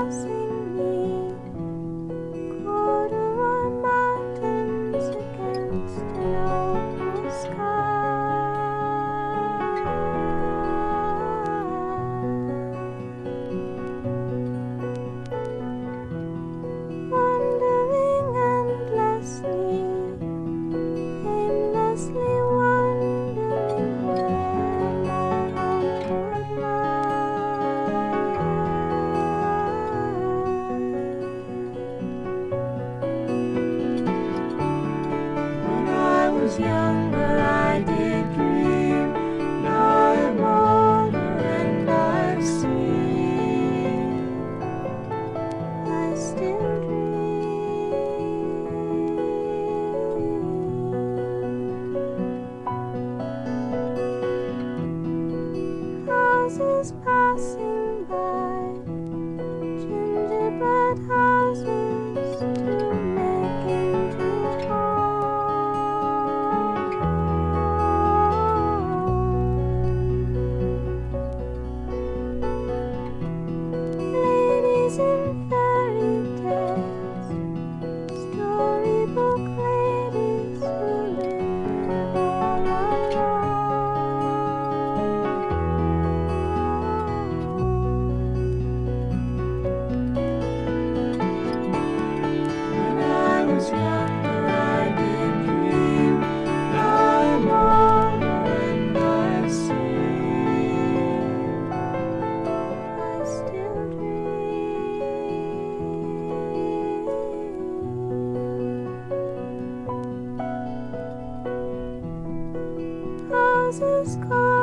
passing me, corduroy mountains against an opal sky. Wandering endlessly, aimlessly wondering where my home would lie. When I was younger, I did dream. Now I'm older and I've seen. I still dream. Houses passing by, gingerbread houses to make into homes. Ladies in fairy tales, storybook ladies who live all alone. When I was younger, I did dream. Now I'm older and I've seen. I still dream. Houses call